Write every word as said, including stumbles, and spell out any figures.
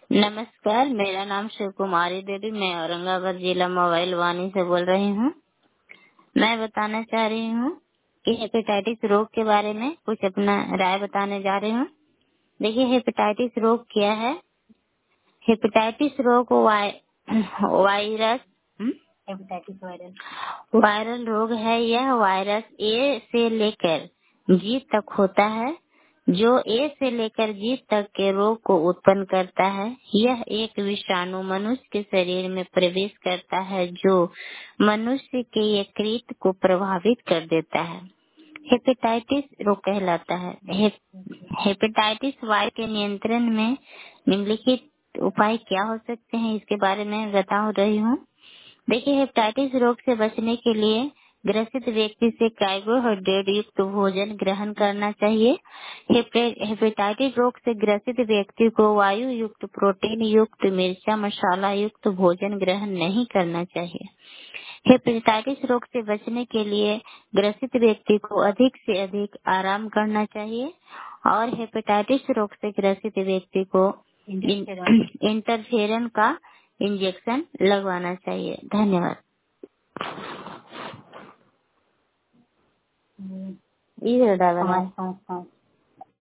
नमस्कार, मेरा नाम शिव कुमारी देवी, मैं औरंगाबाद जिला मोबाइल वानी से बोल रही हूँ। मैं बताना चाह रही हूँ कि हेपेटाइटिस रोग के बारे में कुछ अपना राय बताने जा रही हूँ। देखिए, हेपेटाइटिस रोग क्या है। हेपेटाइटिस रोग वाय, वायरस हम्म? हेपेटाइटिस वायरल वायरल रोग है। यह वायरस ए से लेकर जी तक होता है, जो ए से लेकर जी तक के रोग को उत्पन्न करता है। यह एक विषाणु मनुष्य के शरीर में प्रवेश करता है, जो मनुष्य के यकृत को प्रभावित कर देता है। हेपेटाइटिस रोग कहलाता है। हे, हेपेटाइटिस वायरस के नियंत्रण में निम्नलिखित उपाय क्या हो सकते हैं, इसके बारे में बता रही हूँ। देखिए, हेपेटाइटिस रोग से बचने के लिए ग्रसित व्यक्ति से कार्बोहाइड्रेट युक्त भोजन ग्रहण करना चाहिए। हेपे- हेपेटाइटिस रोग से ग्रसित व्यक्ति को वायु युक्त, प्रोटीन युक्त, मिर्चा मसाला युक्त भोजन ग्रहण नहीं करना चाहिए। हेपेटाइटिस रोग से बचने के लिए ग्रसित व्यक्ति को अधिक से अधिक आराम करना चाहिए और हेपेटाइटिस रोग से ग्रसित व्यक्ति को इंटरफेरन का इंजेक्शन लगवाना चाहिए। धन्यवाद। ये डाला